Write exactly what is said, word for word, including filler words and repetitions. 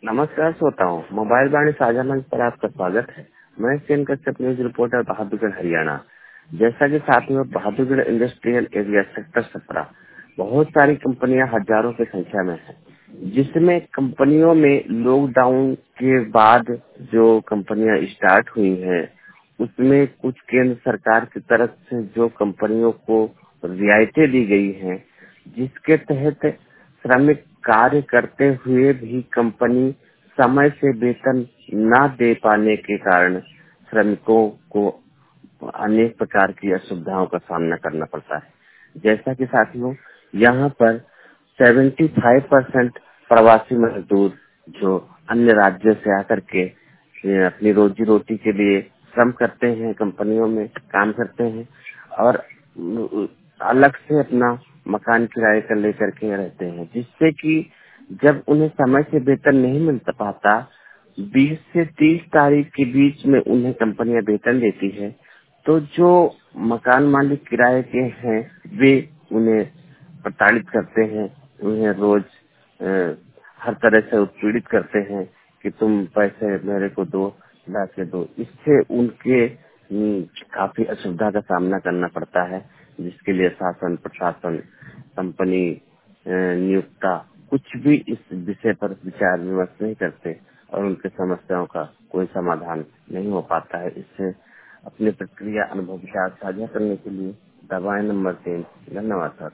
नमस्कार श्रोताओं, मोबाइल वाणी साझा मंच पर आपका स्वागत है। मैं सेन कश्यप, न्यूज रिपोर्टर, बहादुरगढ़, हरियाणा। जैसा कि साथियों, बहादुरगढ़ इंडस्ट्रियल एरिया सेक्टर सत्रह बहुत सारी कंपनियां हजारों की संख्या में है, जिसमें कंपनियों में लॉकडाउन के बाद जो कंपनियां स्टार्ट हुई हैं, उसमें कुछ केंद्र सरकार की तरफ से जो कंपनियों को रियायतें दी गई हैं, जिसके तहत श्रमिक कार्य करते हुए भी कंपनी समय से वेतन न दे पाने के कारण श्रमिकों को अनेक प्रकार की असुविधाओं का सामना करना पड़ता है। जैसा कि साथियों, यहाँ पर पचहत्तर परसेंट प्रवासी मजदूर जो अन्य राज्यों से आकर के ये अपनी रोजी रोटी के लिए श्रम करते हैं, कंपनियों में काम करते हैं और अलग से अपना मकान किराए कर लेकर के रहते हैं, जिससे कि जब उन्हें समय से वेतन नहीं मिल पाता, बीस से तीस तारीख के बीच में उन्हें कंपनियां वेतन देती है, तो जो मकान मालिक किराए के हैं वे उन्हें प्रताड़ित करते हैं, उन्हें रोज अ, हर तरह से उत्पीड़ित करते हैं कि तुम पैसे मेरे को दो, ला के दो। इससे उनके हम्म, काफी असुविधा का सामना करना पड़ता है, जिसके लिए शासन, प्रशासन, कंपनी अ, नियोक्ता कुछ भी इस विषय पर विचार विमर्श नहीं करते और उनके समस्याओं का कोई समाधान नहीं हो पाता है। इससे अपनी प्रक्रिया, अनुभव, विचार साझा करने के लिए दबाएं नंबर तीन। धन्यवाद सर।